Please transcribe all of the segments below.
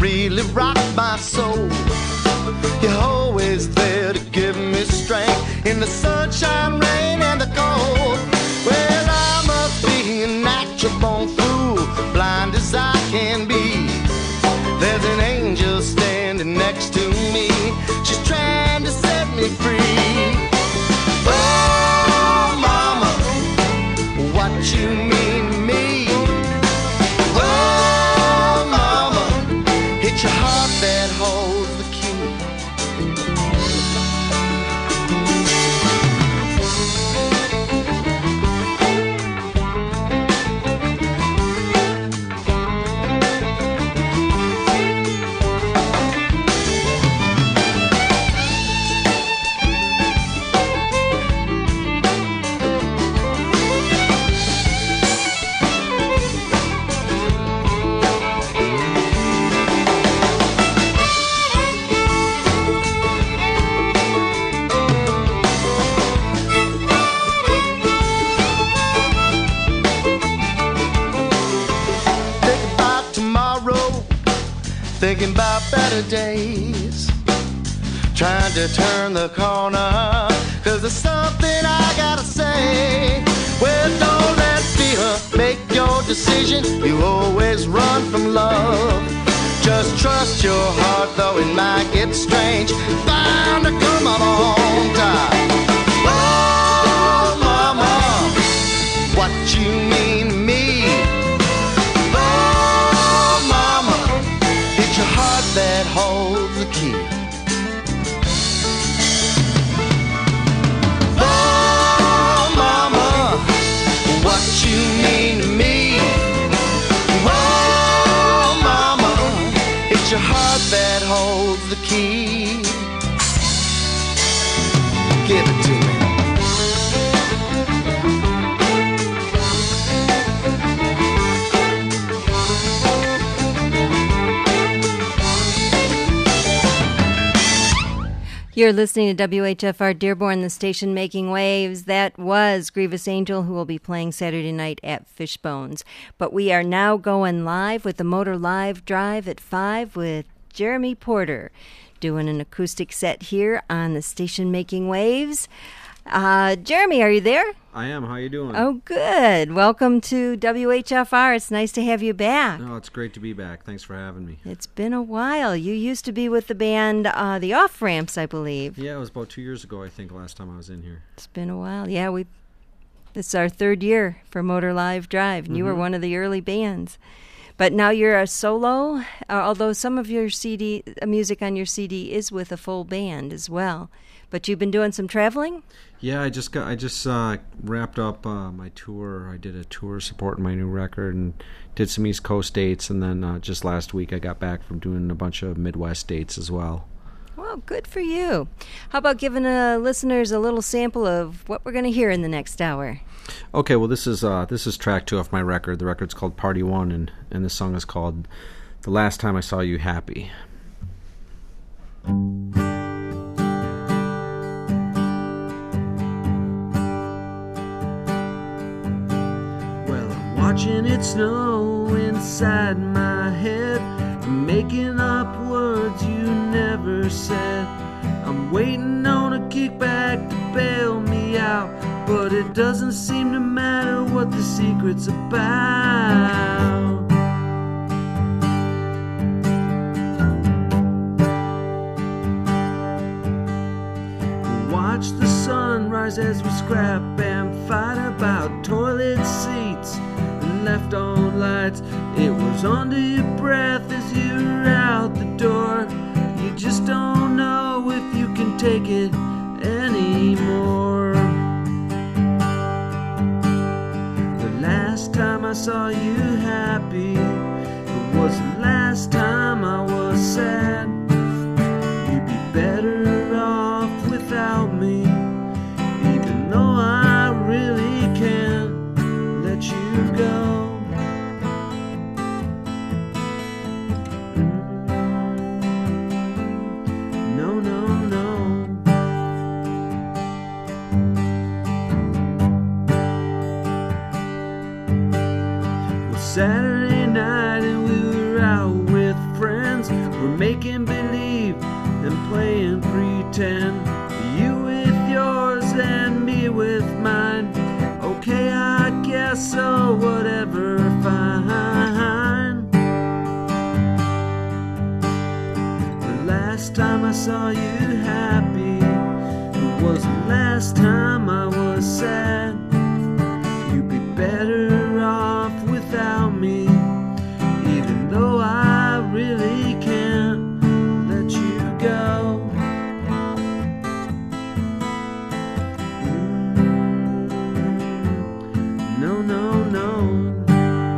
really rock my soul. You're always there to give me strength in the sunshine, rain, and the cold. Well, I must be a natural born fool, blind as I can be. There's an angel standing next to me. She's trying to set me free. Oh, mama, what you mean to me? Oh, mama, it's your heart that holds the key. Thinking about better days, trying to turn the corner, 'cause there's something I gotta say. Well, don't let fear make your decision. You always run from love. Just trust your heart, though it might get strange. Bound to come up on top. Oh, mama, what you mean to me? Your heart that holds the key. Oh, mama, what you mean to me? Oh, mama, it's your heart that holds the key. Give it to me. You're listening to WHFR Dearborn, the station making waves. That was Grievous Angel, who will be playing Saturday night at Fishbones. But we are now going live with the Motor Live Drive at 5 with Jeremy Porter, doing an acoustic set here on the station making waves. Jeremy, are you there? I am. How you doing? Oh, good. Welcome to WHFR. It's nice to have you back. Oh, it's great to be back. Thanks for having me. It's been a while. You used to be with the band The Off Ramps, I believe. Yeah, it was about 2 years ago, I think, last time I was in here. It's been a while. Yeah, this is our third year for Motor Live Drive, and you were one of the early bands. But now you're a solo, although some of your music on your CD is with a full band as well. But you've been doing some traveling? Yeah, I just wrapped up my tour. I did a tour supporting my new record and did some East Coast dates, and then just last week I got back from doing a bunch of Midwest dates as well. Well, good for you. How about giving listeners a little sample of what we're going to hear in the next hour? Okay, well this is track 2 off my record. The record's called Party 1, and the song is called The Last Time I Saw You Happy. Watching it snow inside my head, making up words you never said. I'm waiting on a kickback to bail me out, but it doesn't seem to matter what the secret's about. Watch the sun rise as we scrap and fight about toilet seats and left on lights. It was under your breath as you were out the door. You just don't know if you can take it anymore. The last time I saw you happy, it was the last time I was sad. You'd be better off without me, even though I really can't let you go. No, no, no. Well, Saturday night pretend. You with yours and me with mine. Okay, I guess so, whatever, fine. The last time I saw you happy, it was the last time I was sad. You'd be better off without me, even though I really can't let you go. No, no, no.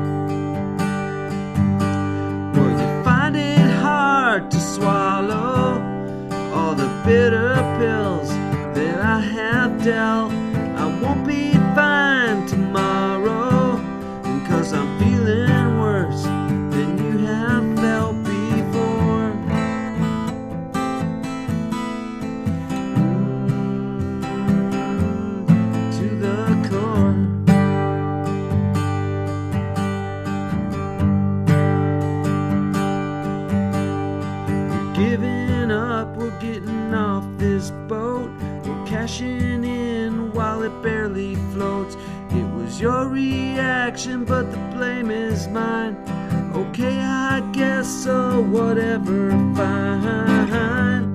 Well, you find it hard to swallow all the bitter pills that I have dealt. I won't be fine tomorrow, 'cause I'm feeling worse than you have felt before. To the core. We're giving up, we're getting off this boat. We're cashing in while it barely floats. It was your reaction, but the blame is mine. Okay, I guess so, whatever, fine.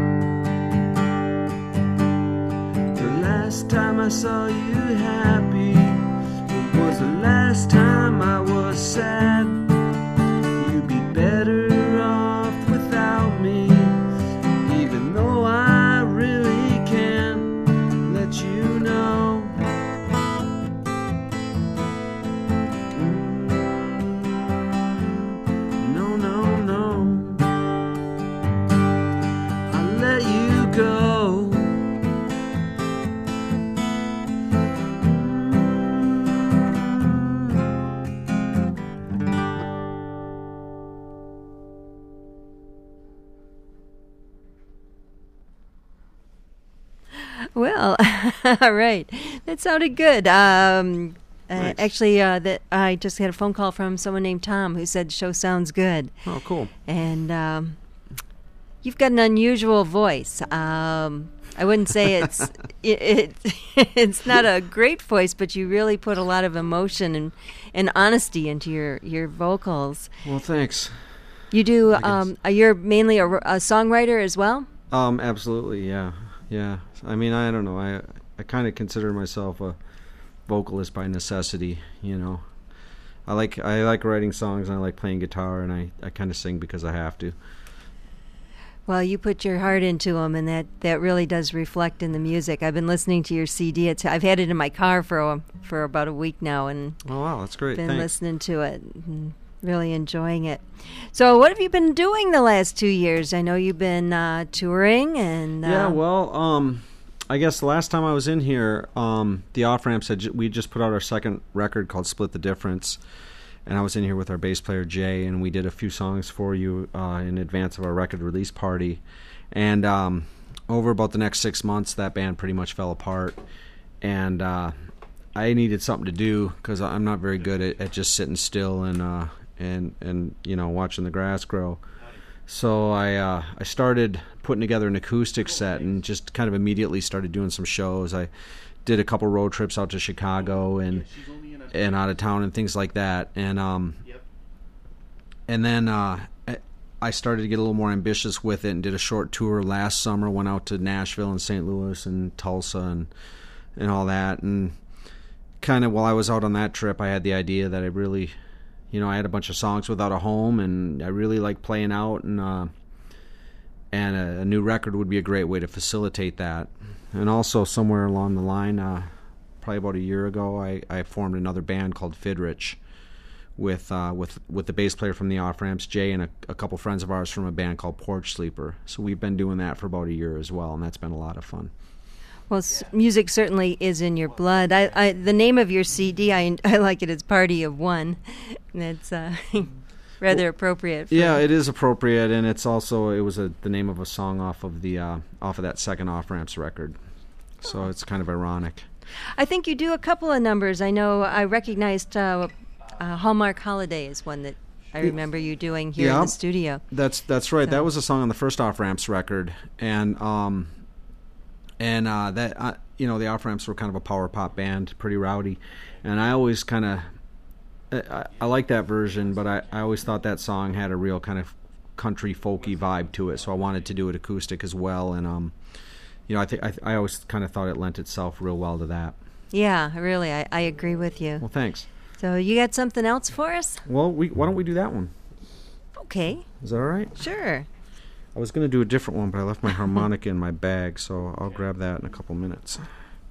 The last time I saw you happy, it was the last time I was sad. You'd be better off without me, even though I really can't let you know. No, no, no. I'll let you go. Well, all right. That sounded good. Nice. Actually, that I just had a phone call from someone named Tom who said the show sounds good. Oh, cool. And you've got an unusual voice. I wouldn't say it's not a great voice, but you really put a lot of emotion and honesty into your vocals. Well, thanks. You do. You're mainly a songwriter as well. Absolutely, yeah. I mean, I don't know. I kind of consider myself a vocalist by necessity. You know, I like writing songs and I like playing guitar, and I kind of sing because I have to. Well, you put your heart into them, and that really does reflect in the music. I've been listening to your CD. I've had it in my car for about a week now, and Oh wow, that's great. been Thanks. listening to it. And really enjoying it. So what have you been doing the last 2 years? I know you've been touring and... Yeah, well, I guess the last time I was in here, the Off-Ramps we just put out our second record called Split the Difference, and I was in here with our bass player Jay, and we did a few songs for you in advance of our record release party. And over about the next 6 months, that band pretty much fell apart, and I needed something to do because I'm not very good at just sitting still and you know, watching the grass grow. So I started putting together an acoustic set and just kind of immediately started doing some shows. I did a couple road trips out to Chicago and out of town and things like that. And then I started to get a little more ambitious with it and did a short tour last summer. Went out to Nashville and St. Louis and Tulsa and all that. And kind of while I was out on that trip, I had the idea that I really, you know, I had a bunch of songs without a home, and I really like playing out, and a new record would be a great way to facilitate that. And also somewhere along the line, probably about a year ago, I formed another band called Fidrich with the bass player from the Off-Ramps, Jay, and a couple friends of ours from a band called Porch Sleeper. So we've been doing that for about a year as well, and that's been a lot of fun. Well, music certainly is in your blood. The name of your CD, I like it. It's Party of One. That's rather appropriate. Yeah, it is appropriate, and it was the name of a song off of that second Off-Ramps record. So it's kind of ironic. I think you do a couple of numbers. I know I recognized Hallmark Holiday is one that I remember you doing here in the studio. That's right. So. That was a song on the first Off Ramps record, and that the Off Ramps were kind of a power pop band, pretty rowdy, and I always kind of I like that version, but I always thought that song had a real kind of country folky vibe to it, so I wanted to do it acoustic as well, and I always kind of thought it lent itself real well to that. Yeah, really, I agree with you. Well, thanks. So you got something else for us? Well, why don't we do that one? Okay. Is that all right? Sure. I was going to do a different one, but I left my harmonica in my bag, so I'll grab that in a couple minutes.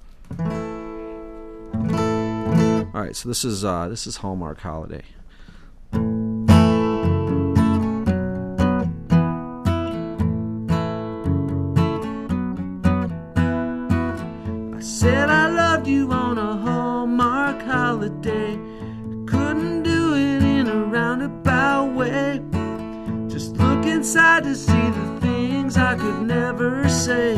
All right, so this is Hallmark Holiday. I said I loved you on a Hallmark holiday. Couldn't do it in a roundabout way. Just look inside to see the things I could never say.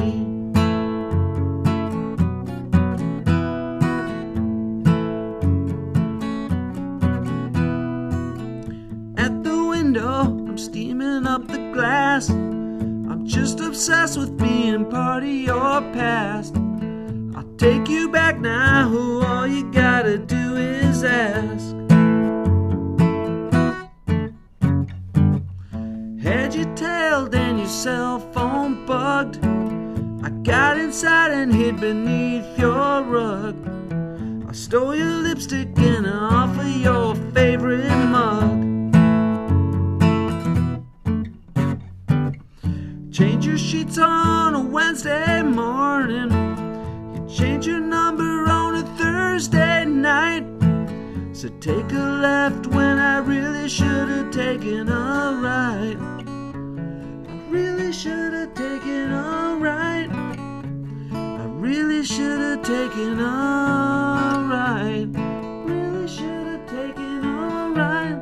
At the window, I'm steaming up the glass. I'm just obsessed with being part of your past. I'll take you back now, all you gotta do is ask. Had you tailed and your cell phone bugged, I got inside and hid beneath your rug. I stole your lipstick and off of your favorite mug. Change your sheets on a Wednesday morning. You change your number on a Thursday night. So take a left when I really should have taken a right. I really should have taken a right. I really should have taken a right. Really should have taken a right.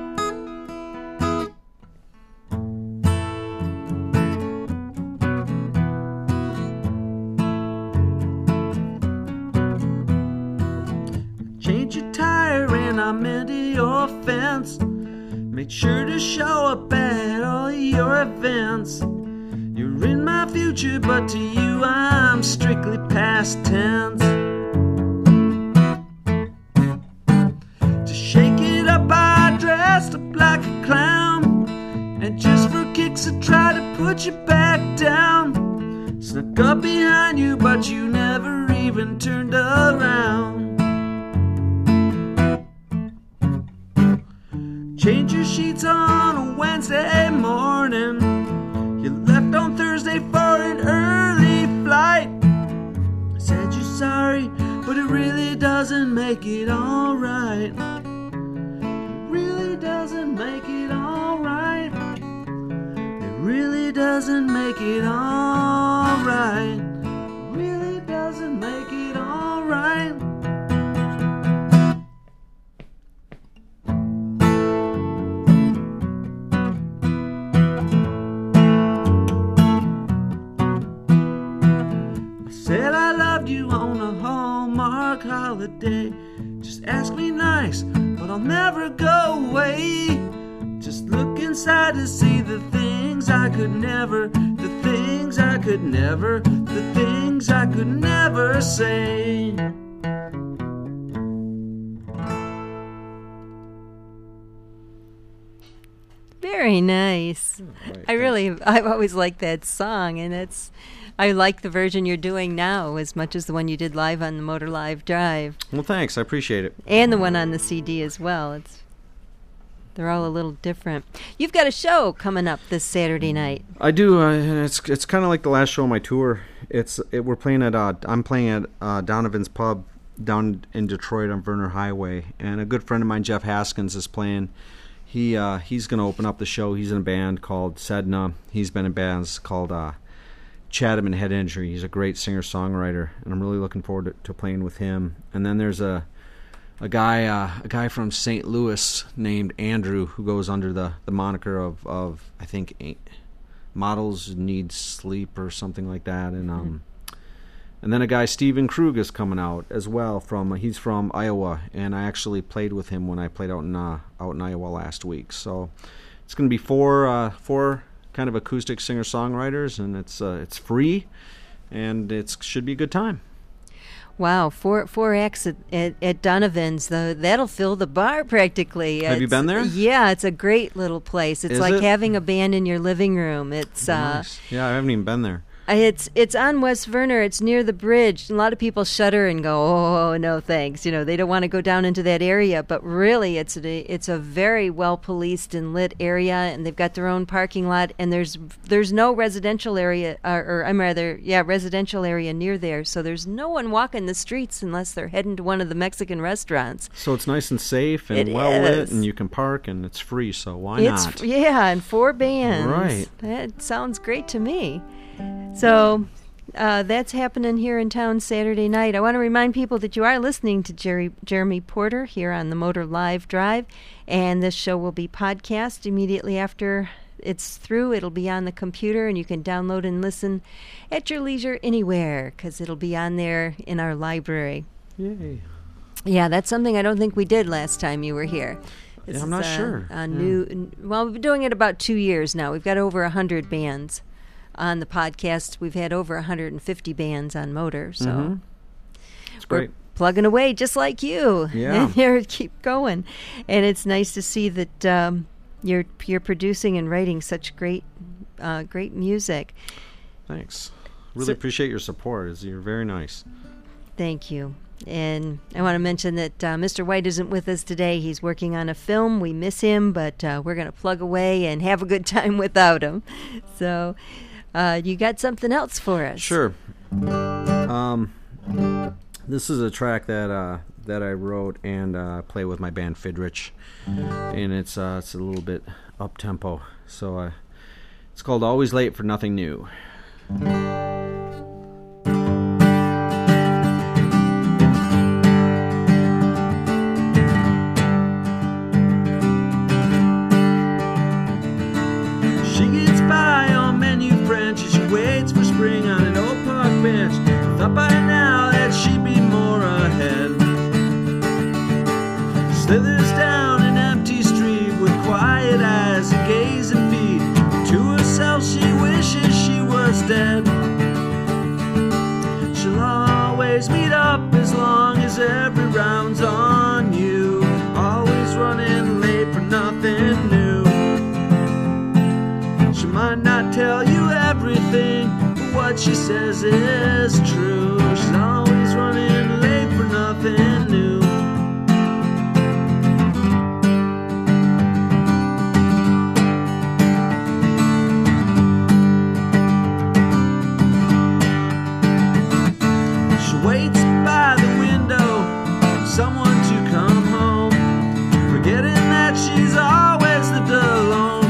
Change your tire and I'm into your fence. Make sure to show up at all your events. You're in my future, but to you I'm strictly past tense. To shake it up, I dressed up like a clown, and just for kicks I try to put you back down. Snuck up behind you, but you never even turned around. Change your sheets on a Wednesday morning. You left on Thursday for an early flight. Said you're sorry, but it really doesn't make it alright. It really doesn't make it alright. It really doesn't make it alright. It really doesn't make it alright. Said I loved you on a Hallmark holiday. Just ask me nice, but I'll never go away. Just look inside to see the things I could never, the things I could never, the things I could never say. Very nice. Right, I've always liked that song, and I like the version you're doing now as much as the one you did live on the Motor Live Drive. Well, thanks. I appreciate it. And the one on the CD as well. They're all a little different. You've got a show coming up this Saturday night. I do. It's kind of like the last show on my tour. We're playing at I'm playing at Donovan's Pub down in Detroit on Verner Highway, and a good friend of mine, Jeff Haskins, is playing. He's going to open up the show. He's in a band called Sedna. He's been in bands called Chatham and Head Injury. He's a great singer-songwriter, and I'm really looking forward to playing with him. And then there's a guy from St. Louis named Andrew who goes under the moniker of I think Models Need Sleep or something like that. And then a guy, Steven Krug, is coming out as well. He's from Iowa, and I actually played with him when I played out in Iowa last week. So it's going to be four kind of acoustic singer-songwriters, and it's free, and it should be a good time. Wow, four acts at Donovan's. That'll fill the bar practically. Have you been there? Yeah, it's a great little place. It's like having a band in your living room. It's nice. Yeah, I haven't even been there. It's on West Verner. It's near the bridge. A lot of people shudder and go, "Oh, no, thanks." They don't want to go down into that area. But really, it's a very well policed and lit area, and they've got their own parking lot. And there's no residential area, residential area near there. So there's no one walking the streets unless they're heading to one of the Mexican restaurants. So it's nice and safe and well lit, and you can park, and it's free. So why not? Yeah, and 4 bands. Right. That sounds great to me. So that's happening here in town Saturday night. I want to remind people that you are listening to Jeremy Porter here on the Motor Live Drive, and this show will be podcast immediately after it's through. It'll be on the computer, and you can download and listen at your leisure anywhere, because it'll be on there in our library. Yay. Yeah, that's something I don't think we did last time you were here. I'm not sure. Well, we've been doing it about 2 years now. We've got over 100 bands on the podcast. We've had over 150 bands on Motor, so it's great. We're plugging away just like you. Yeah. And here, keep going. And it's nice to see that you're producing and writing such great music. Thanks. Really appreciate your support. You're very nice. Thank you. And I want to mention that Mr. White isn't with us today. He's working on a film. We miss him, but we're going to plug away and have a good time without him. So you got something else for us? Sure. This is a track that I wrote and play with my band Fidrich, and it's a little bit up tempo. So it's called "Always Late for Nothing New." Waits for spring on an old park bench. Thought by now that she'd be more ahead. Slithers down an empty street with quiet eyes and gazing feet. To herself she wishes she was dead. She'll always meet up as long as every round's on you. Always running late for nothing new. She might not tell you everything, but what she says is true. She's always running late for nothing new. She waits by the window, someone to come home, forgetting that she's always lived alone.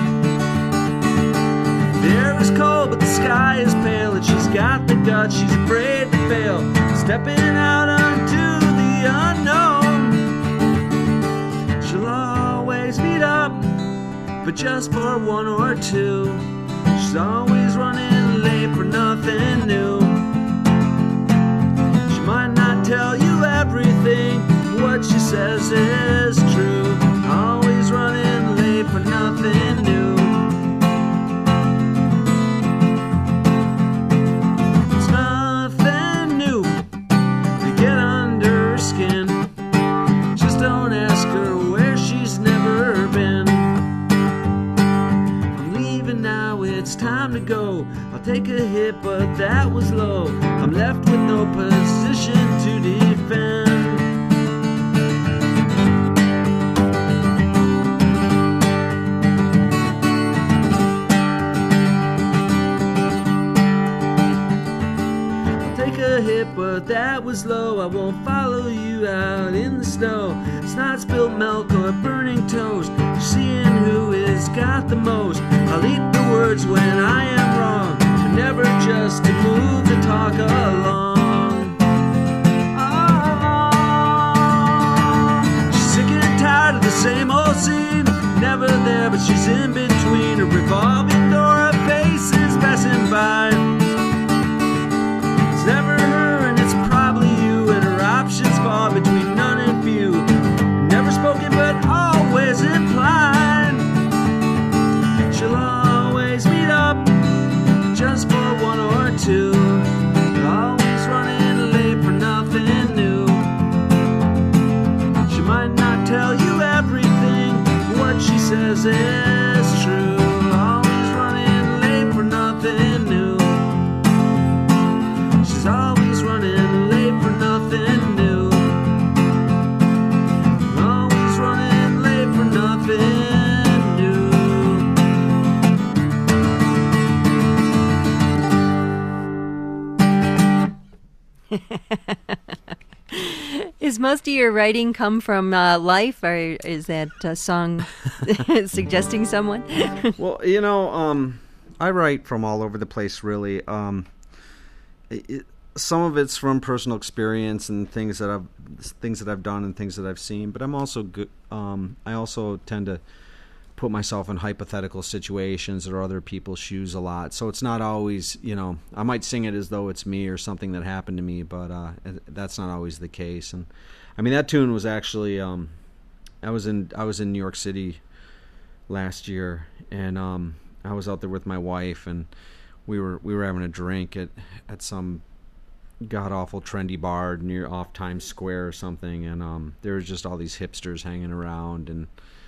The air is cold, but the sky is pale, and she's got the guts, she's afraid to fail, stepping out onto the unknown. She'll always meet up, but just for one or two. She's always running late for nothing new. She might not tell you everything, but what she says is true. Always running late for nothing new. Don't ask her where she's never been. I'm leaving now, it's time to go. I'll take a hit, but that was low. I'm left with no position to defend. I'll take a hit, but that was low. I won't follow you out in the snow. It's not spilled milk or burning toast. Seeing who has got the most. I'll eat the words when I am wrong, but never just to move the talk along. Oh, she's sick and tired of the same old scene. Never there, but she's in between. A revolving door of faces passing by. It's never her says is true. Always running late for nothing new. She's always running late for nothing new. Always running late for nothing new. Is most of your writing come from life, or is that song suggesting someone? Well, I write from all over the place, really. Some of it's from personal experience and things that I've done and things that I've seen. But I'm also good. I also tend to put myself in hypothetical situations or other people's shoes a lot. So it's not always, I might sing it as though it's me or something that happened to me, but that's not always the case. And I mean, that tune was actually, I was in New York City last year, and I was out there with my wife, and we were having a drink at some god awful trendy bar near off Times Square or something, and there was just all these hipsters hanging around, and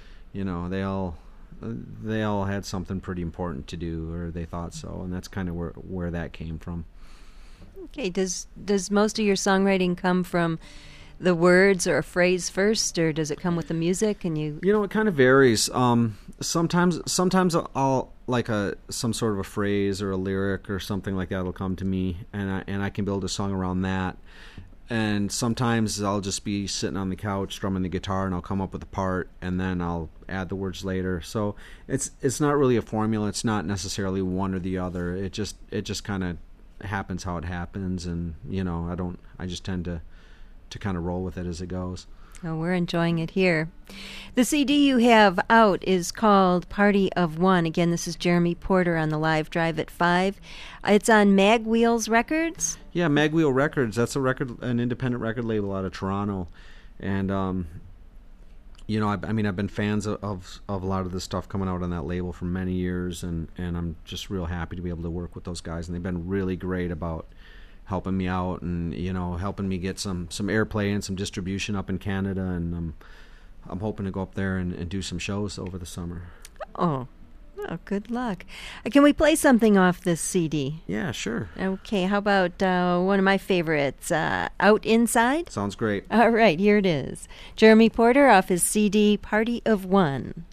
they all had something pretty important to do, or they thought so, and that's kind of where that came from. Okay, does most of your songwriting come from the words or a phrase first, or does it come with the music? And it kind of varies. Sometimes I'll like some sort of a phrase or a lyric or something like that will come to me, and I can build a song around that. And sometimes I'll just be sitting on the couch strumming the guitar, and I'll come up with a part, and then I'll add the words later. So it's not really a formula. It's not necessarily one or the other. It just kind of happens how it happens, and I just tend to kind of roll with it as it goes. Oh, we're enjoying it here. The CD you have out is called Party of One. Again, this is Jeremy Porter on the Live Drive at 5. It's on Magwheels Records? Yeah, Magwheel Records. That's an independent record label out of Toronto. And, I've been fans of a lot of the stuff coming out on that label for many years, and I'm just real happy to be able to work with those guys. And they've been really great about helping me out and helping me get some airplay and some distribution up in Canada, and I'm hoping to go up there and do some shows over the summer. Oh, good luck. Can we play something off this CD? Yeah, sure. Okay, how about one of my favorites, Out Inside? Sounds great. All right, here it is. Jeremy Porter off his CD Party of One.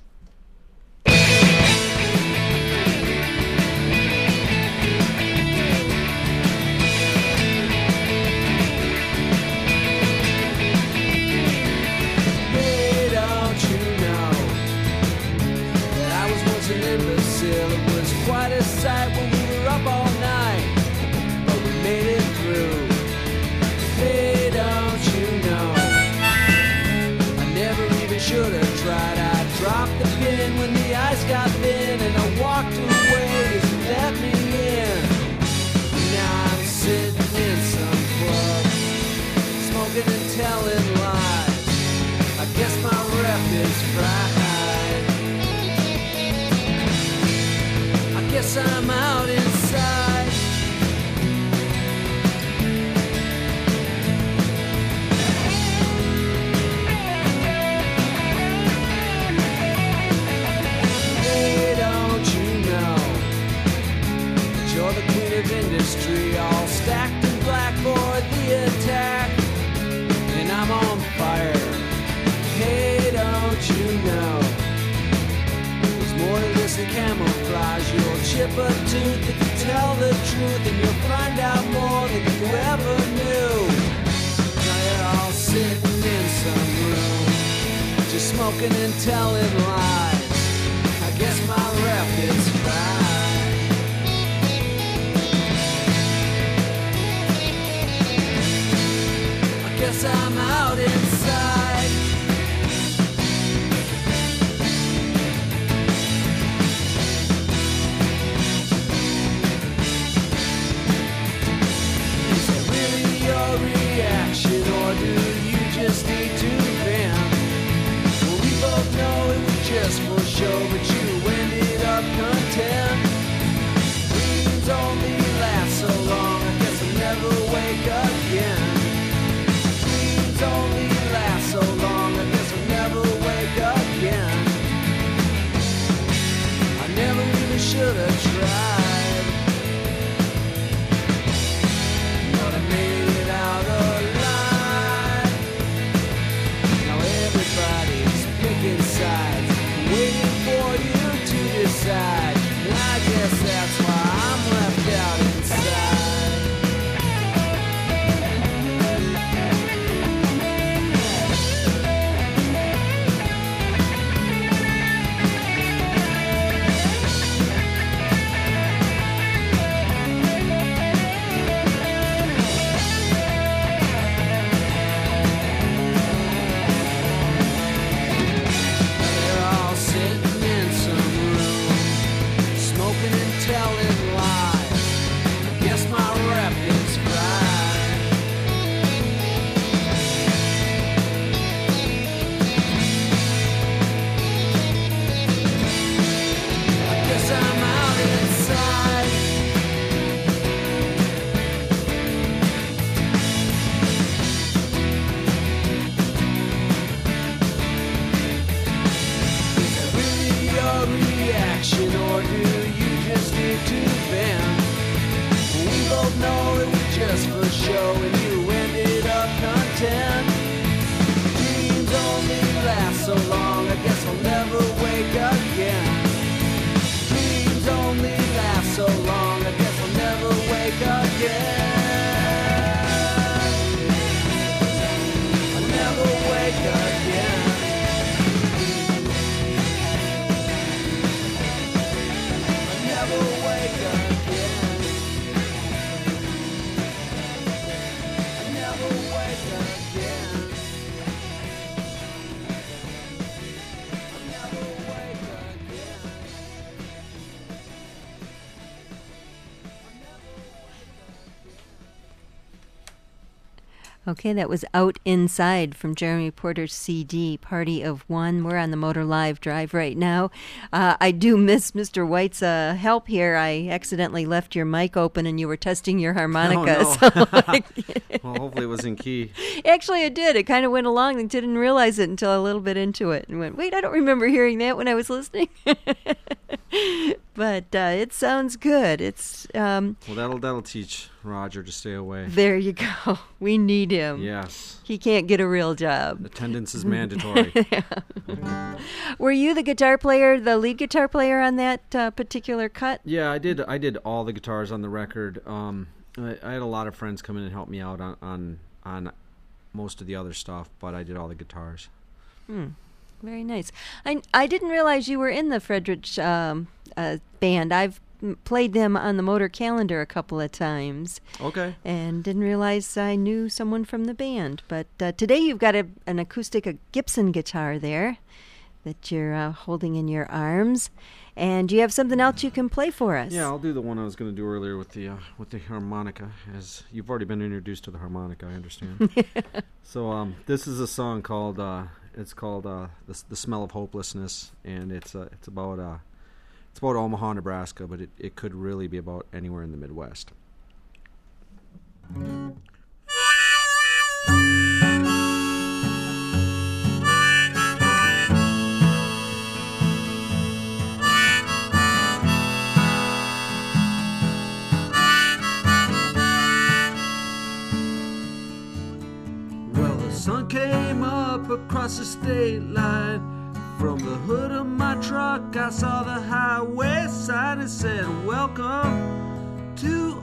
It was quite a sight when we were up all night, but we made it through. Hey, don't you know, I never even should have tried. I dropped the pin when the ice got thin, and I walked away as you let me in. Now I'm sitting in some club, smoking and telling lies. I guess my rep is fried. Guess I'm out inside. Hey, don't you know that you're the queen of industry, all stacked in black for the attack, and I'm on fire. Hey, don't you know more to this than camouflage. You'll chip a tooth if you tell the truth, and you'll find out more than you ever knew. Now you're all sitting in some room, just smoking and telling lies. I guess my rep is fried. I guess I'm out inside. Or do you just need to vent? Well, we both know it was just for should have tried. But I made it out alive. Now everybody's picking sides, waiting for you to decide. And I guess that's why I'm left out inside. Okay, that was Out Inside from Jeremy Porter's CD, Party of One. We're on the Motor Live Drive right now. I do miss Mr. White's help here. I accidentally left your mic open and you were testing your harmonica. Oh, no. So Well, hopefully it was in key. actually, it did. It kind of went along and didn't realize it until a little bit into it. And went, wait, I don't remember hearing that when I was listening. But it sounds good. It's Well, that'll teach Roger to stay away. there you go. We need him. Yes. He can't get a real job. Attendance is mandatory. Were you the guitar player, the lead guitar player on that particular cut? Yeah, I did all the guitars on the record. I had a lot of friends come in and help me out on most of the other stuff, but I did all the guitars. Very nice. I didn't realize you were in the Fredrich band. I've played them on the Motor Calendar a couple of times. Okay. And didn't realize I knew someone from the band. But today you've got an acoustic Gibson guitar there that you're holding in your arms. And you have something else you can play for us. Yeah, I'll do the one I was going to do earlier with the harmonica. As you've already been introduced to the harmonica, I understand. So this is a song called the Smell of Hopelessness, and it's about Omaha, Nebraska, but it could really be about anywhere in the Midwest. Well, the sun came up across the state line. From the hood of my truck, I saw the highway sign. It said, "Welcome to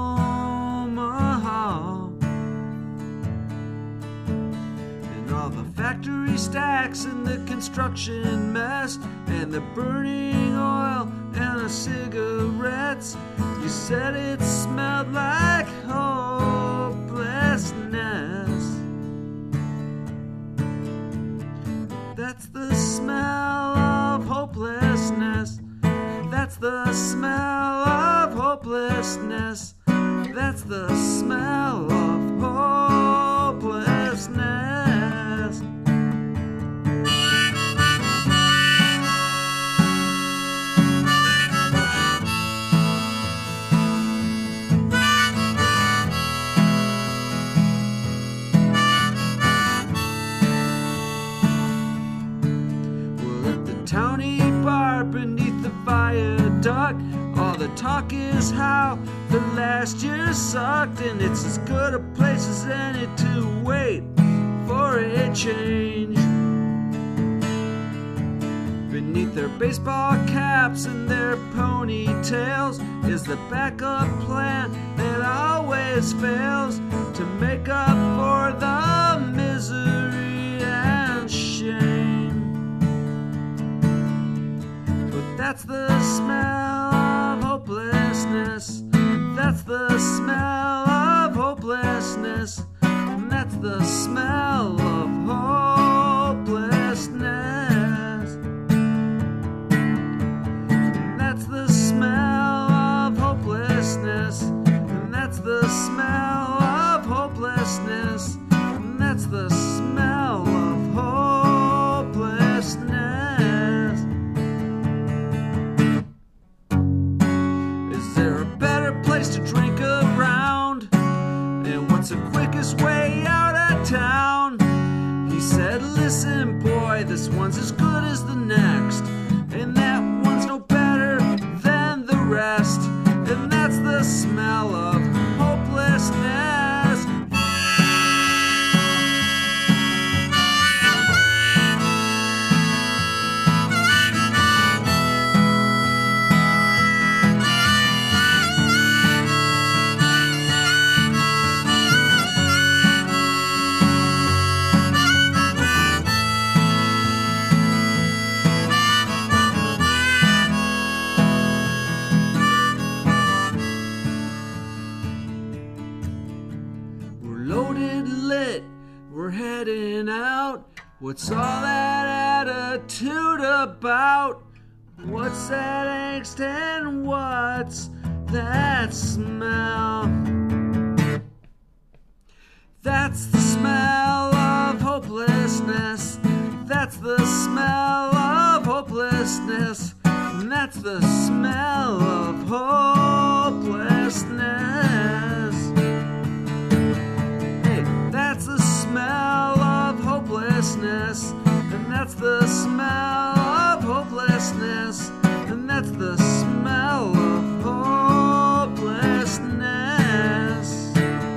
Omaha." And all the factory stacks and the construction mess and the burning oil and the cigarettes. You said it smelled like hopelessness. That's the smell of hopelessness. That's the smell of hopelessness. That's the smell of hopelessness. Townie bar beneath the viaduct, talk is how the last year sucked, and it's as good a place as any to wait for a change. Beneath their baseball caps and their ponytails is the backup plan that always fails to make up for the misery and shame. But that's the smell of hopelessness. That's the smell of hopelessness. And that's the smell of hopelessness. That's the smell of hopelessness. And that's the smell of hopelessness. And that's the smell of hopelessness. Is there a better place to drink around? And what's the quickest way out of town? He said, listen boy, this one's as good as the next, and that one's no better than the rest. And that's the smell of hopelessness. We're heading out. What's all that attitude about? What's that angst and what's that smell? That's the smell of hopelessness. That's the smell of hopelessness. And that's the smell of hopelessness. That's the smell of hopelessness, and that's the smell of hopelessness, and that's the smell of hopelessness.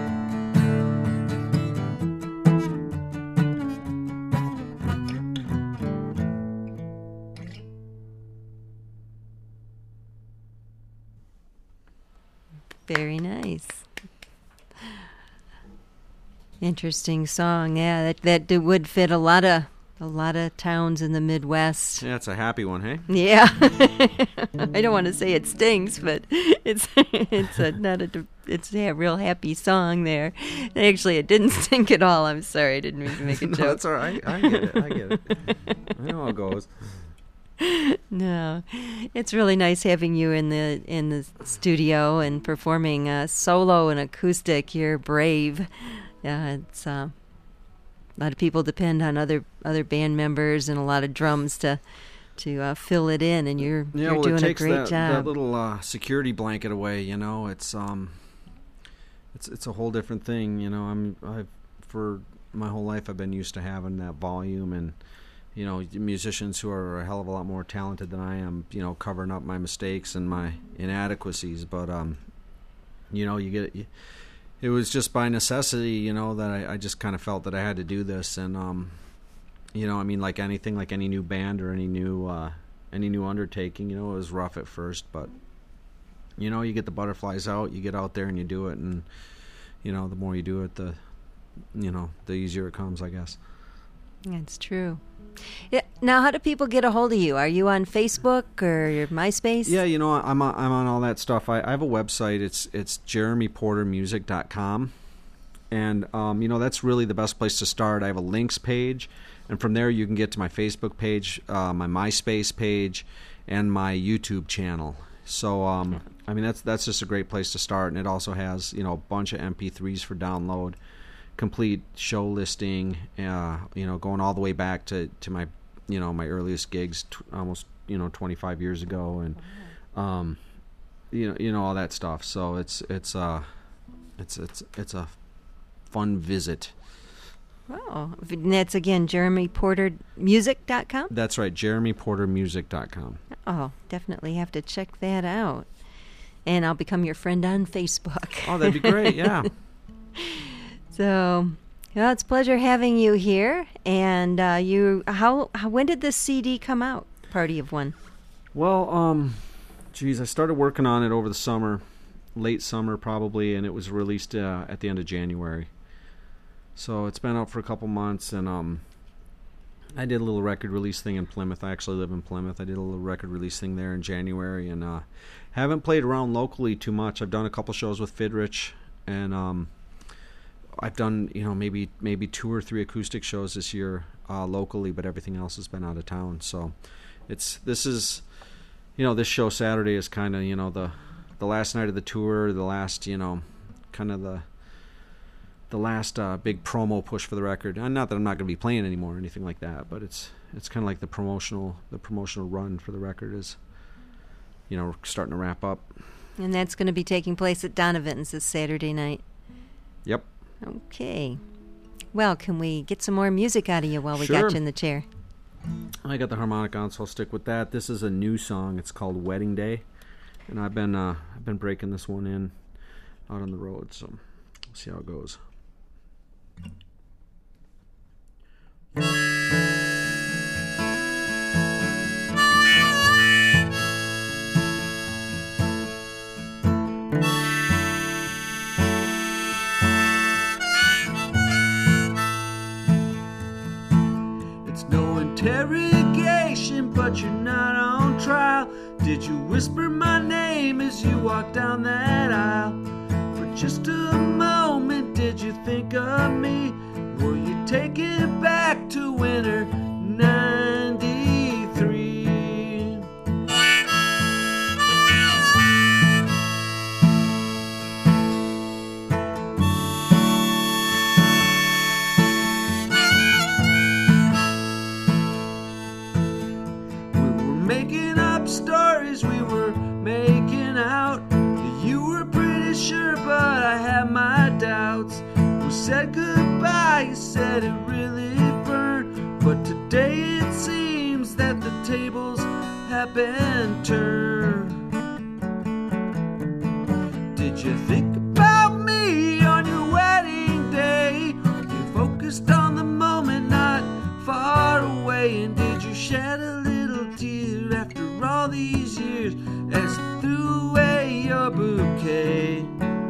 Very nice. Interesting song. Yeah, that would fit a lot of towns in the Midwest. Yeah, it's a happy one, hey? Yeah. I don't want to say it stinks, but it's a real happy song there. Actually, it didn't stink at all. I'm sorry, I didn't mean to make a joke. No, it's all right. I get it. I know how it goes. No, it's really nice having you in the studio and performing solo and acoustic. You're brave. Yeah, it's a lot of people depend on other band members and a lot of drums to fill it in, and you're doing a great job. That little security blanket away, you know. It's a whole different thing, you know. For my whole life I've been used to having that volume, and you know, musicians who are a hell of a lot more talented than I am, you know, covering up my mistakes and my inadequacies. But you know, it was just by necessity, you know, that I just kind of felt that I had to do this. And you know, I mean, like anything, like any new band or any new undertaking, you know, it was rough at first, but you know, you get the butterflies out, you get out there and you do it, and you know, the more you do it, the easier it comes, I guess. That's true. Yeah. Now, how do people get a hold of you? Are you on Facebook or your MySpace? Yeah, you know, I'm on all that stuff. I have a website. It's jeremyportermusic.com, and you know, that's really the best place to start. I have a links page, and from there you can get to my Facebook page, my MySpace page, and my YouTube channel. So I mean, that's just a great place to start, and it also has, you know, a bunch of MP3s for download, complete show listing, you know, going all the way back to my, you know, my earliest gigs, almost, you know, 25 years ago, and you know all that stuff. So it's a fun visit. Wow. And that's again jeremyportermusic.com? That's right, jeremyportermusic.com. Oh, definitely have to check that out. and I'll become your friend on Facebook. Oh, that'd be great, yeah. So, well, it's a pleasure having you here. And when did this CD come out, Party of One? Well, I started working on it over the summer, late summer probably, and it was released at the end of January. So it's been out for a couple months, and I did a little record release thing in Plymouth. I actually live in Plymouth. I did a little record release thing there in January, and haven't played around locally too much. I've done a couple shows with Fidrich, and I've done maybe 2 or 3 acoustic shows this year locally, but everything else has been out of town. So this show Saturday is kind of the last night of the tour, the last kind of the last big promo push for the record. Not that I'm not going to be playing anymore or anything like that, but it's kind of like the promotional run for the record is starting to wrap up. And that's going to be taking place at Donovan's this Saturday night. Yep. Okay. Well, can we get some more music out of you while we Sure. got you in the chair? I got the harmonic on, so I'll stick with that. This is a new song. It's called Wedding Day, and I've been breaking this one in out on the road, so we'll see how it goes. It's no interrogation, but you're not on trial. Did you whisper my name as you walked down that aisle? For just a moment, did you think of me? Were you taken back to winter 93? We were making up stories, we were making out. You were pretty sure, but I had my doubts. We said goodbye, you said it really burned. But today it seems that the tables have been turned. Did you think about me on your wedding day? You focused on the moment, not far away. And did you shed a little tear after all these years as you threw away your bouquet?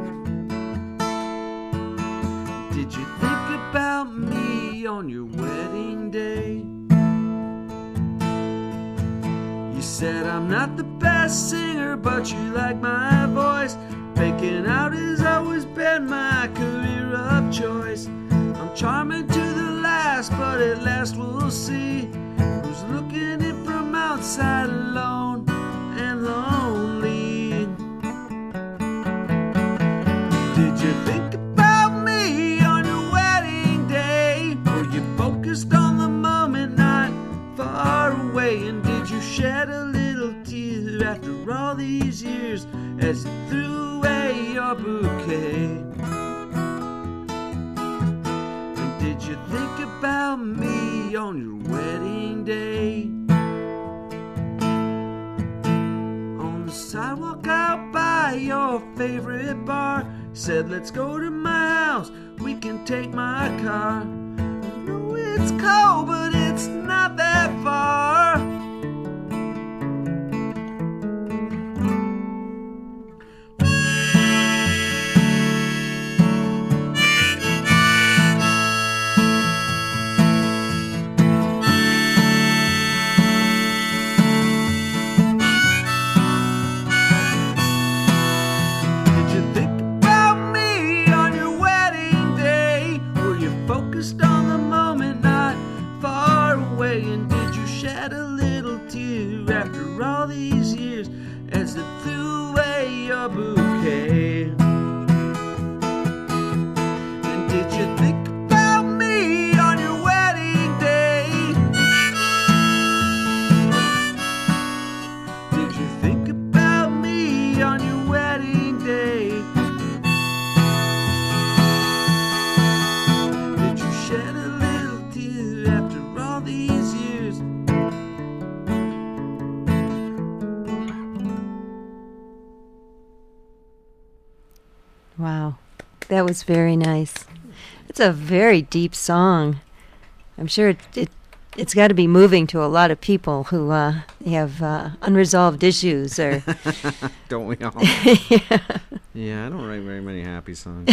Did you think about me on your wedding day? You said I'm not the best singer, but you like my voice. Faking out has always been my career of choice. I'm charming to the last, but at last we'll see who's looking in from outside alone and lonely. Did you think about me on your wedding day? Were you focused on the moment, not far away? And did you shed a little tear after all these years as you threw away your bouquet? And did you think about me on your wedding day? On the sidewalk out by your favorite bar, said let's go to my house, we can take my car. I know it's cold, but it's not that far. Did you think about me on your wedding day? Were you focused on the moment, not far away? And did you shed a little tear after all these years as you threw away your bouquet? And did you think about me on your wedding day? Did you think about me on your wedding day? Did you shed a little tear after all these years? Wow. That was very nice. It's a very deep song. I'm sure it's got to be moving to a lot of people who have unresolved issues. Or Don't we all? Yeah, I don't write very many happy songs.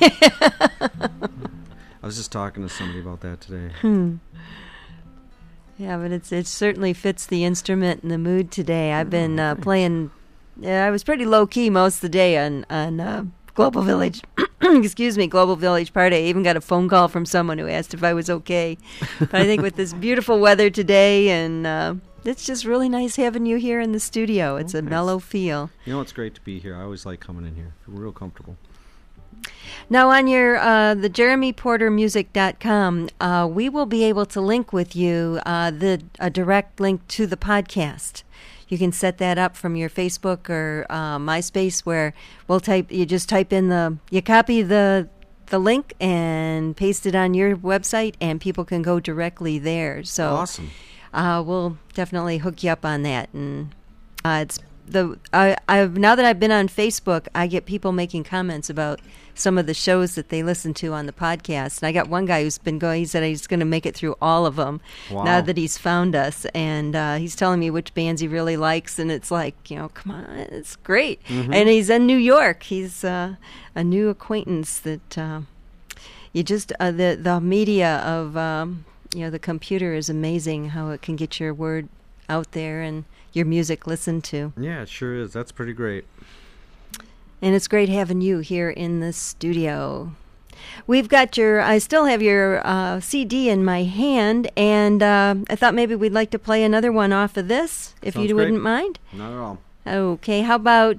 I was just talking to somebody about that today. Yeah, but it certainly fits the instrument and the mood today. I've been playing. Yeah, I was pretty low key most of the day on Global Village. Excuse me, Global Village Party. I even got a phone call from someone who asked if I was okay. But I think with this beautiful weather today, and it's just really nice having you here in the studio. It's a mellow feel. You know, it's great to be here. I always like coming in here. Feel real comfortable. Now, on your the JeremyPorterMusic.com, we will be able to link with you a direct link to the podcast. You can set that up from your Facebook or MySpace, where you just type in you copy the link and paste it on your website, and people can go directly there. So awesome. We'll definitely hook you up on that. And it's now that I've been on Facebook, I get people making comments about some of the shows that they listen to on the podcast. And I got one guy who's been going, he said he's going to make it through all of them now that he's found us. And he's telling me which bands he really likes. And it's like, come on, it's great. Mm-hmm. And he's in New York. He's a new acquaintance that you just, the media of, the computer is amazing how it can get your word out there and your music listened to. Yeah, it sure is. That's pretty great. And it's great having you here in the studio. We've got I still have your CD in my hand, and I thought maybe we'd like to play another one off of this, if Sounds you great. wouldn't mind. Not at all. Okay, how about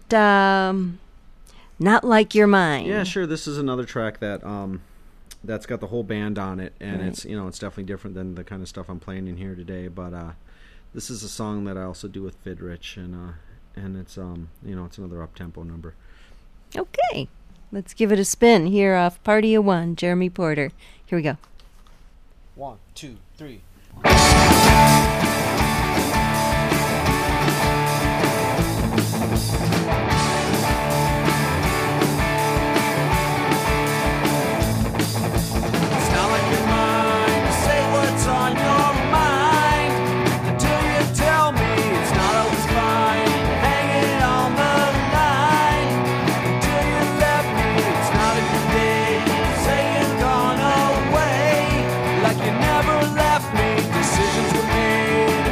Not Like Your Mind? Yeah, sure. This is another track that's got the whole band on it, and Right. it's it's definitely different than the kind of stuff I'm playing in here today. But this is a song that I also do with Fidrich, and it's it's another up-tempo number. Okay, let's give it a spin here off Party of One, Jeremy Porter. Here we go. 1, 2, 3. It's not like your mind to say what's on your mind until you tell me it's not always fine. Hanging on the line until you left me. It's not a good day. Say you've gone away like you never left me. Decisions were made.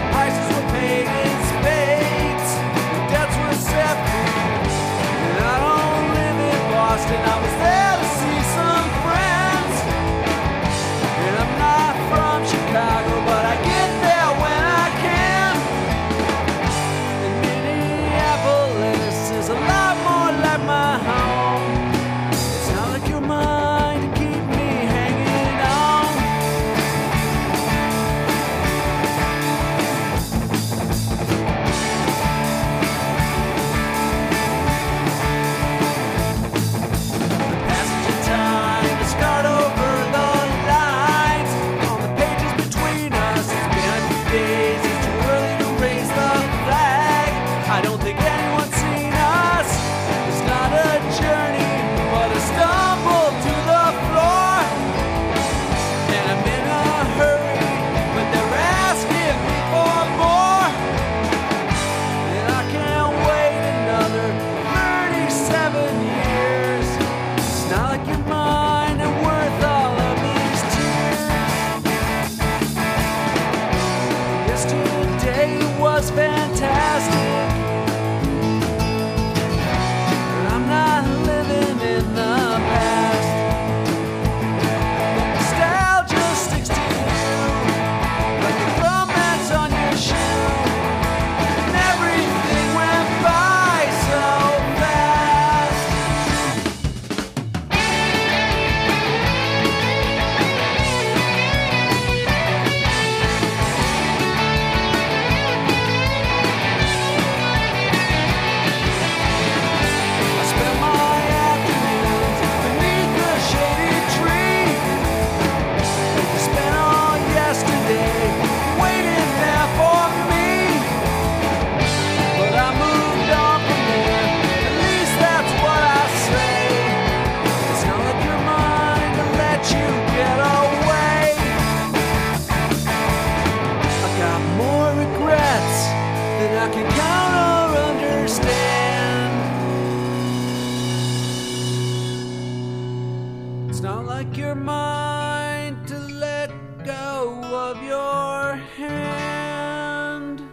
like your mind to let go of your hand.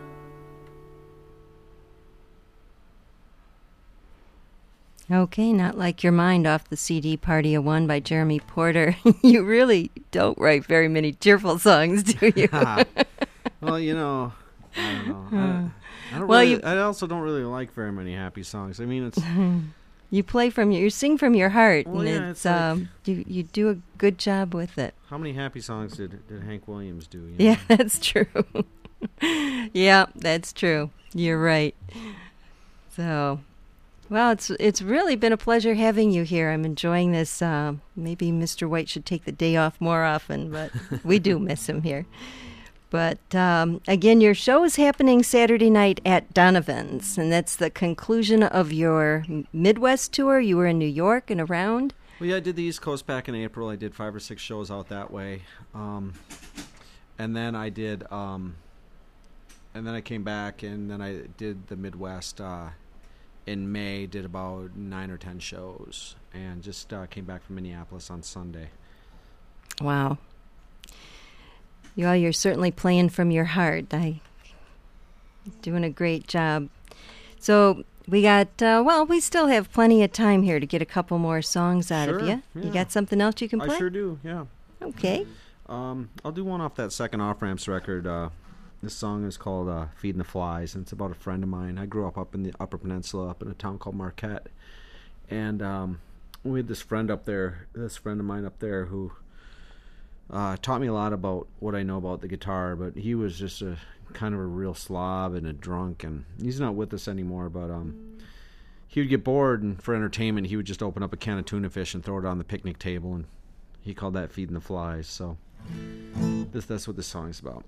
Okay, Not Like Your Mind off the CD Party of One by Jeremy Porter. You really don't write very many cheerful songs, do you? Well, you know, I don't know. I also don't really like very many happy songs. I mean, it's you you sing from your heart, well, and yeah, it's like, you do a good job with it. how many happy songs did Hank Williams do? You know? Yeah, that's true. Yeah, that's true. You're right. So, well, it's really been a pleasure having you here. I'm enjoying this. Maybe Mr. White should take the day off more often, but we do miss him here. But again, your show is happening Saturday night at Donovan's, and that's the conclusion of your Midwest tour. You were in New York and around. Well, yeah, I did the East Coast back in April. I did 5 or 6 shows out that way, and then I did, and then I came back, and then I did the Midwest in May. Did about 9 or 10 shows, and just came back from Minneapolis on Sunday. Wow. You're certainly playing from your heart. Doing a great job. So we got, we still have plenty of time here to get a couple more songs out of you. Yeah. You got something else you can play? I sure do, yeah. Okay. I'll do one off that second Off Ramps record. This song is called Feeding the Flies, and it's about a friend of mine. I grew up in the Upper Peninsula, up in a town called Marquette. And we had this friend of mine up there who taught me a lot about what I know about the guitar, but he was just a kind of a real slob and a drunk, and he's not with us anymore, but he would get bored, and for entertainment he would just open up a can of tuna fish and throw it on the picnic table, and he called that Feeding the Flies. So that's what this song's about.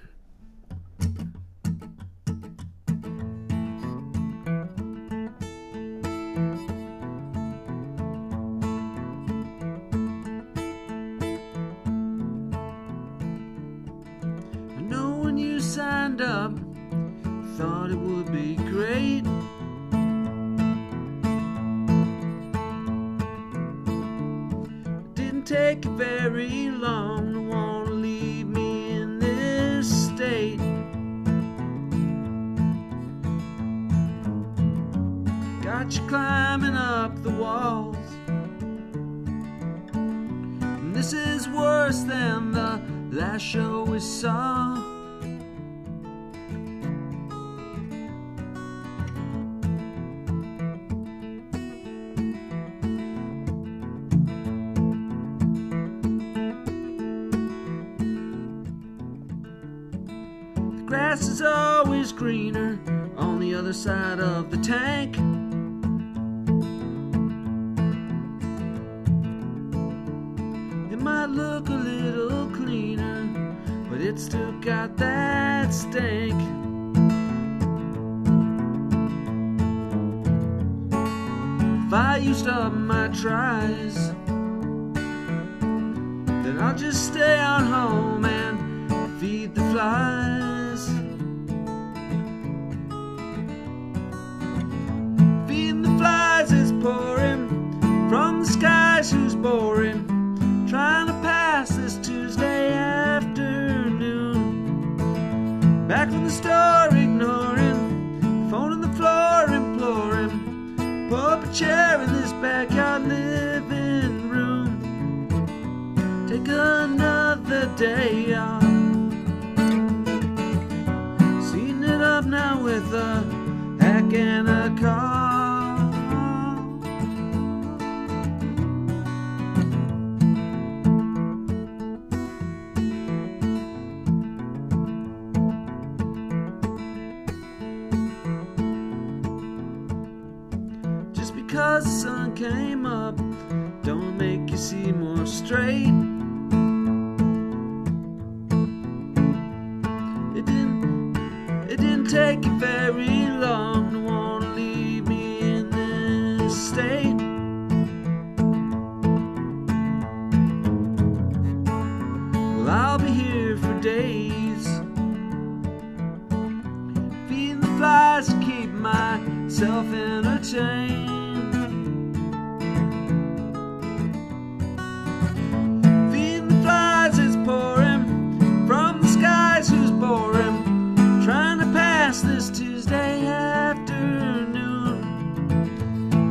Signed up, thought it would be great. It didn't take very long to want to leave me in this state. Got you climbing up the walls, and this is worse than the last show we saw. Grass is always greener on the other side of the tank. It might look a little cleaner, but it's still got that stink. If I used up my tries, then I'll just stay on home and feed the flies. Is pouring from the skies, who's boring, trying to pass this Tuesday afternoon. Back from the store, ignoring, phone on the floor, imploring, pull up a chair in this backyard living room. Take another day off, seating it up now with a hack and a car. Because the sun came up, don't make you see more straight. It didn't take you very long to want to leave me in this state. Well, I'll be here for days, feeding the flies to keep myself entertained.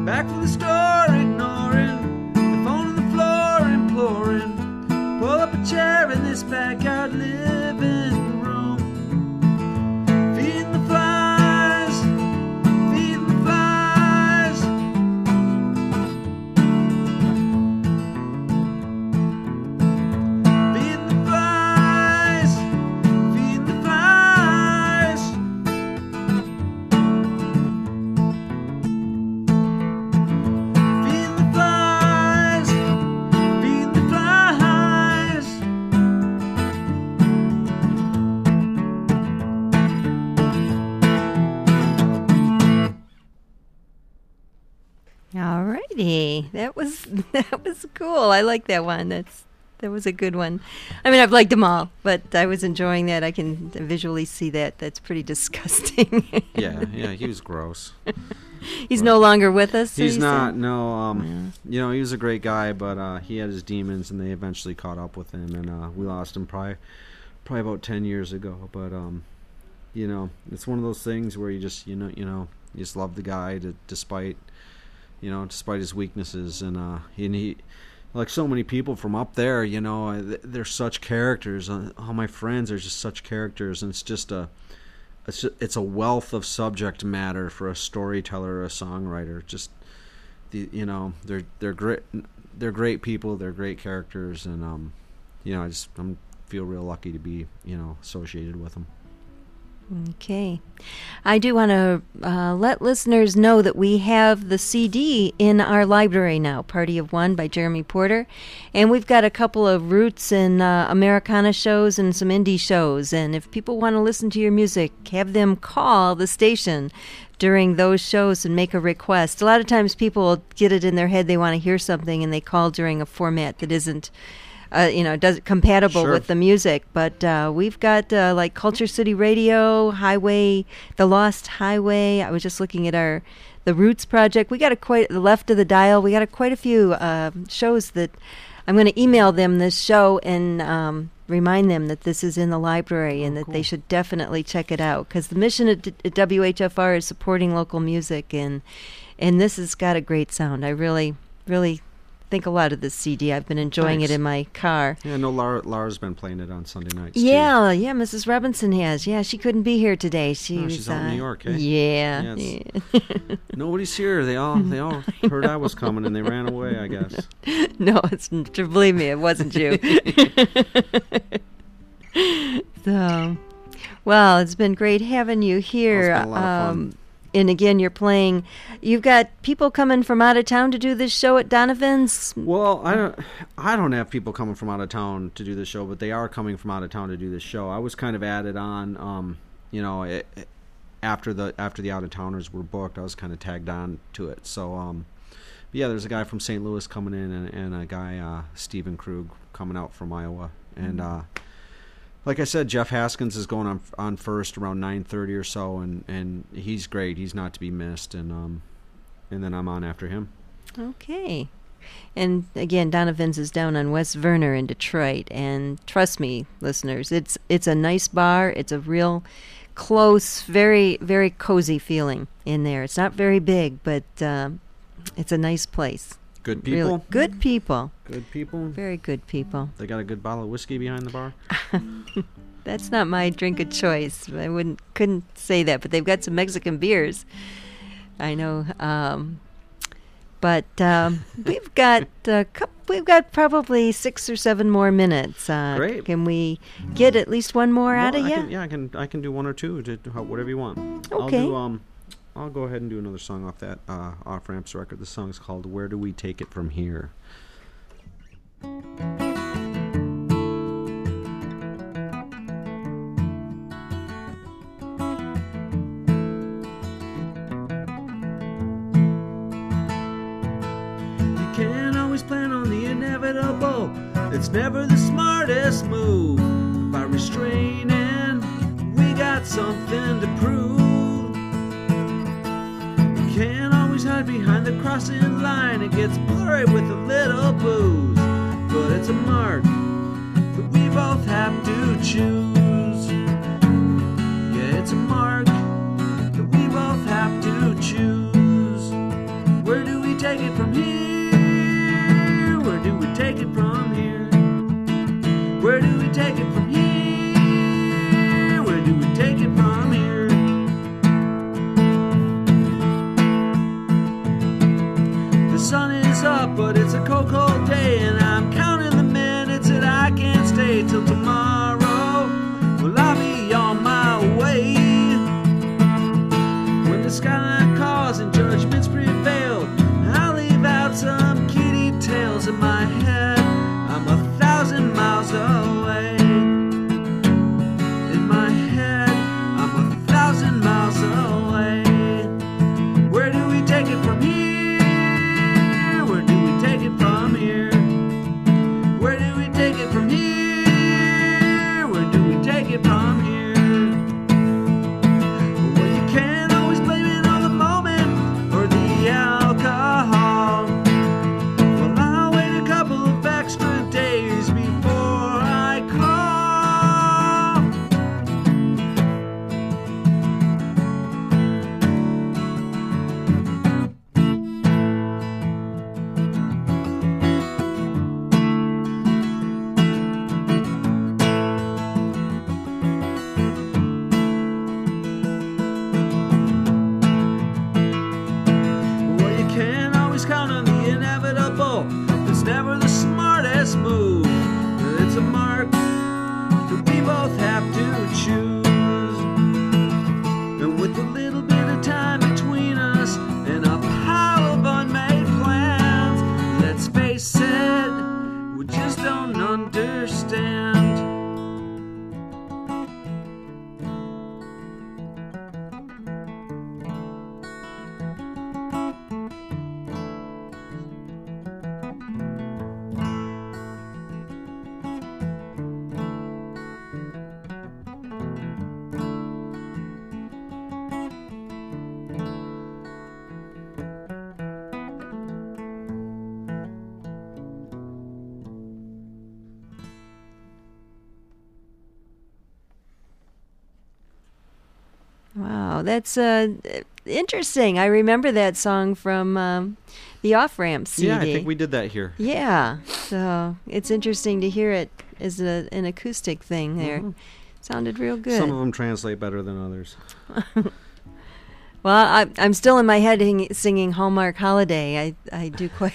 back from the store, ignoring the phone on the floor, imploring. Pull up a chair in this backyard living room. Feeding the flies, feeding the flies. Feeding the flies, feeding the flies. Feeding the flies, feeding the flies. Alrighty, that was cool. I like that one. That was a good one. I mean, I've liked them all, but I was enjoying that. I can visually see that. That's pretty disgusting. Yeah, he was gross. He's no longer with us. He's you not. said? No. Yeah. You know, he was a great guy, but he had his demons, and they eventually caught up with him, and we lost him probably about 10 years ago. But you know, it's one of those things where you just you just love the guy despite his weaknesses, and he, like so many people from up there, they're such characters. All my friends are just such characters, and it's a wealth of subject matter for a storyteller or a songwriter. Just they're great. They're great people. They're great characters, and I feel real lucky to be associated with them. Okay. I do want to let listeners know that we have the CD in our library now, Party of One by Jeremy Porter. And we've got a couple of roots and Americana shows and some indie shows. And if people want to listen to your music, have them call the station during those shows and make a request. A lot of times people will get it in their head they want to hear something, and they call during a format that isn't compatible Sure. with the music. But we've got like Culture City Radio, Highway, The Lost Highway. I was just looking at the Roots Project. We got the Left of the Dial. We got quite a few shows that I'm going to email them this show and remind them that this is in the library and that cool. they should definitely check it out, because the mission at WHFR is supporting local music, and this has got a great sound. I really, really think a lot of this CD. I've been enjoying Thanks. it in my car. Yeah, I know Lara's been playing it on Sunday nights. Yeah, Mrs. Robinson has. Yeah, she couldn't be here today. She's out in New York, eh? Yeah. Yeah, nobody's here. They all heard I was coming and they ran away, I guess. No, believe me, it wasn't you. So, well, it's been great having you here. It's been a lot of fun. And again, you've got people coming from out of town to do this show at Donovan's. Well, I don't have people coming from out of town to do this show, but they are coming from out of town to do this show. I was kind of added on, after the out of towners were booked, I was kind of tagged on to it. So, yeah, there's a guy from St. Louis coming in, and a guy Stephen Krug coming out from Iowa, and like I said, Jeff Haskins is going on first around 9:30 or so, and he's great. He's not to be missed, and then I'm on after him. Okay. And again, Donovan's is down on West Verner in Detroit, and trust me, listeners, it's a nice bar. It's a real close, very, very cozy feeling in there. It's not very big, but it's a nice place. Good people. Really good people. Good people. Very good people. They got a good bottle of whiskey behind the bar. That's not my drink of choice. I couldn't say that, but they've got some Mexican beers. I know. But we've got probably 6 or 7 more minutes. Great. Can we get at least one more out of you? I can do one or two, whatever you want. Okay. I'll go ahead and do another song off that Off Ramps record. The song's called "Where Do We Take It From Here." You can't always plan on the inevitable. It's never the smartest move. By restraining, we got something to prove. You can't always hide behind the crossing line. It gets blurry with a little booze, but it's a mark that we both have to choose. Yeah, it's a mark that we both have to choose. Where do we take it from here? Where do we take it from here? Where do we take it from here? Where do we take it from here? The sun is up, but it's a cold, cold day, and I'm counting the minutes that I can't stay till tomorrow. Well, I'll be on my way. When the skyline calls and judgments prevail, I'll leave out some kitty tales in my head. I'm 1,000 miles away. In my head, I'm 1,000 miles away. Where do we take it from here? Where do we take it from here? Where do we take it from here? Where do we take it from here? Well, you can't always blame it on the moment or the alcohol. Well, I'll wait a couple of extra days before I call. Well, you can't always count on the inevitable. It's never the smartest move. It's a mark that we both have to choose. And with a little bit of time between us and a pile of unmade plans, let's face it, we just don't understand. Wow, that's interesting. I remember that song from the Off Ramp CD. Yeah, I think we did that here. Yeah, so it's interesting to hear it as an acoustic thing there. Mhm. Sounded real good. Some of them translate better than others. Well, I'm still in my head singing Hallmark Holiday. I do quite.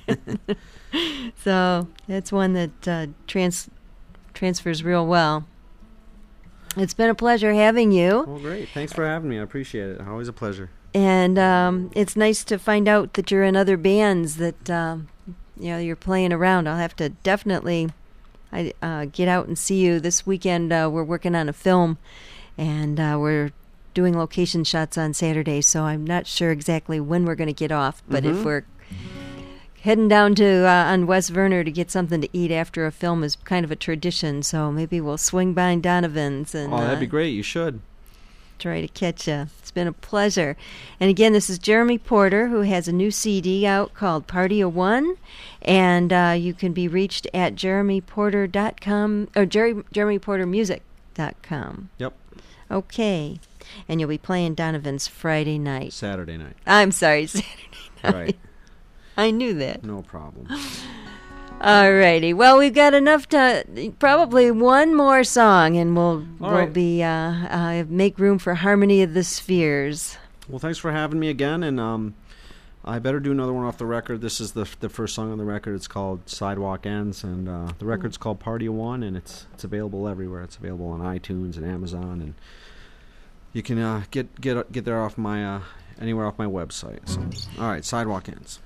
So that's one that transfers real well. It's been a pleasure having you. Well, great. Thanks for having me. I appreciate it. Always a pleasure. And it's nice to find out that you're in other bands that you're playing around. I'll have to definitely get out and see you this weekend. We're working on a film, and we're doing location shots on Saturday, so I'm not sure exactly when we're going to get off. But if we're heading down to on West Verner to get something to eat after a film is kind of a tradition, so maybe we'll swing by Donovan's and that'd be great. You should. Try to catch you. It's been a pleasure. And again, this is Jeremy Porter, who has a new CD out called Party of One, and you can be reached at jeremyporter.com or jeremyportermusic.com. Yep. Okay. And you'll be playing Donovan's Friday night. Saturday night. I'm sorry, Saturday night. Right. I knew that. No problem. All righty. Well, we've got enough to probably one more song, and we'll right. be make room for Harmony of the Spheres. Well, thanks for having me again, and I better do another one off the record. This is the first song on the record. It's called Sidewalk Ends, and the record's called Party of One, and it's available everywhere. It's available on iTunes and Amazon, and you can get there off my anywhere off my website. So, all right, Sidewalk Ends.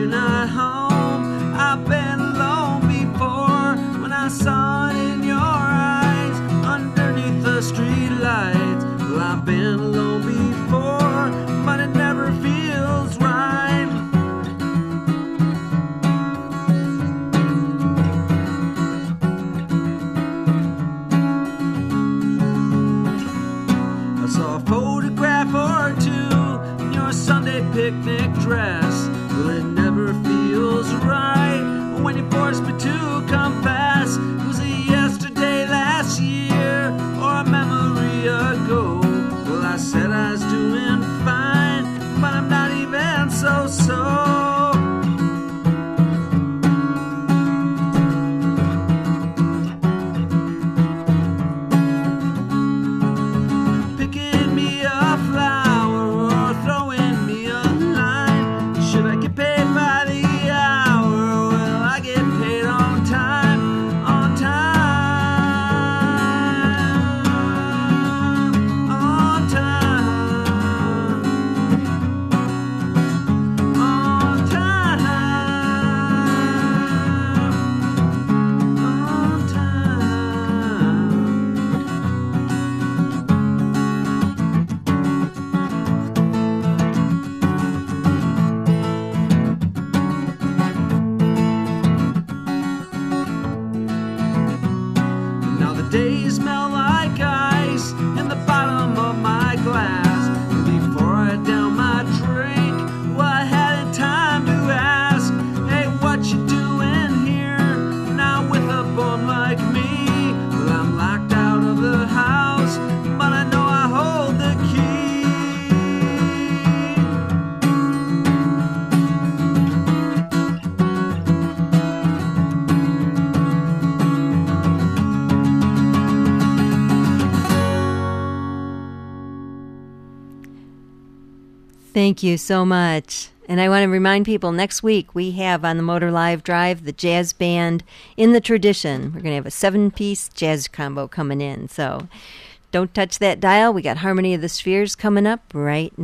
you're not home. I've been alone before when I saw it in your eyes underneath the street lights. Well, I've been alone before, but it never feels right. I saw a photograph or two in your Sunday picnic dress. Well, it never feels right when you force me to confess. Was it yesterday, last year, or a memory ago? Well, I said I was doing fine, but I'm not even so. Picking me a flower or throwing me a line. Should I get paid by the hour? Well, I get paid on time, on time, on time, on time, on time. Now the days smell like ice in the bottom of my glass. And before I down my drink, well, I hadn't time to ask, hey, what you doing here? Not with a bum like me. Well, I'm locked out of the house, but I know I hold the key. Thank you so much. And I want to remind people, next week we have on the Motor Live Drive the jazz band In the Tradition. We're going to have a 7-piece jazz combo coming in. So don't touch that dial. We got Harmony of the Spheres coming up right now.